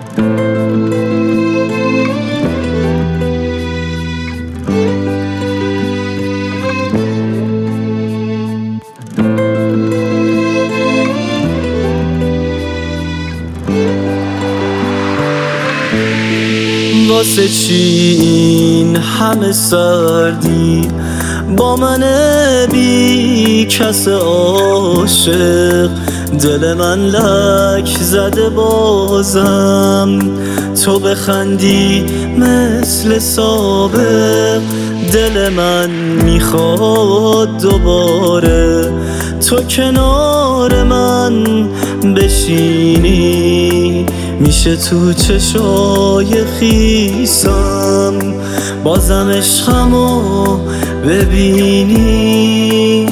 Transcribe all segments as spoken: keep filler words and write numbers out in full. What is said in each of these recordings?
واسه چی این همه سردی با من بی کس عاشق؟ دل من لک زده بازم تو بخندی مثل سابق. دل من میخواد دوباره تو کنار من بشینی، میشه تو چشای خیسم بازم عشقمو ببینی.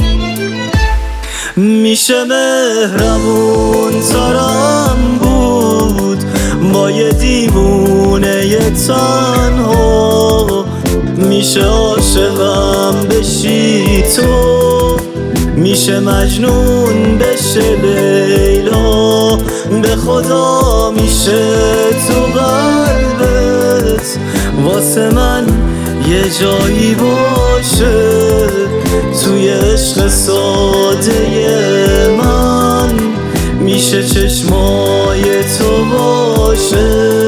میشه مهربون ترم بود با یه دیوونه یه تنها، میشه عاشقم بشی تو، میشه مجنون بشه لیلا. به خدا میشه تو قلبت واسه من یه جایی باشه، توی عشق ساده من میشه چشمای تو باشه.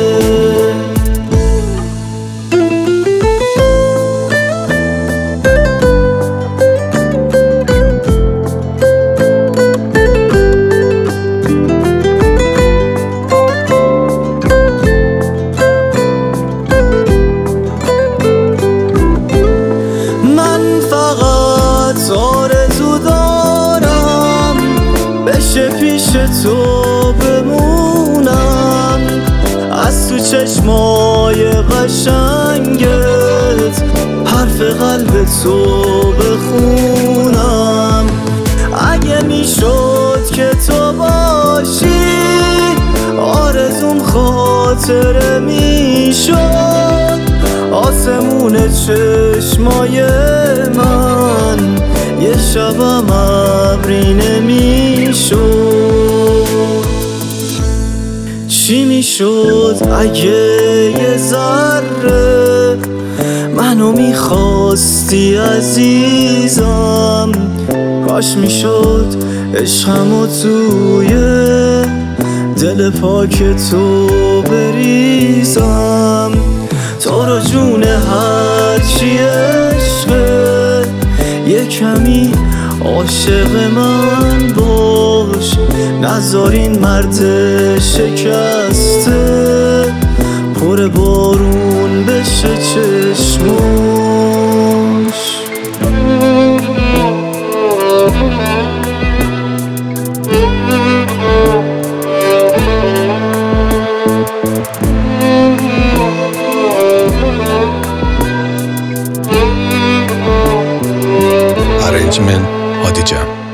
آرزو دارم بشه پیش تو بمونم، از تو چشمای قشنگت حرف قلب تو بخونم. اگه میشد که تو باشی آرزوم خاطره میشد، آسمون چشمای من یه شبم ابری نمیشد. چی میشد اگه یه ذره منو میخواستی عزیزم؟ کاش میشد عشقمو توی دل پاک تو بریزم. تو رو جون هرچی عشقه یه کمی عاشق من باش، نذار این مرد شکسته پر بارون بشه چشماش. Arrangement هادی جان.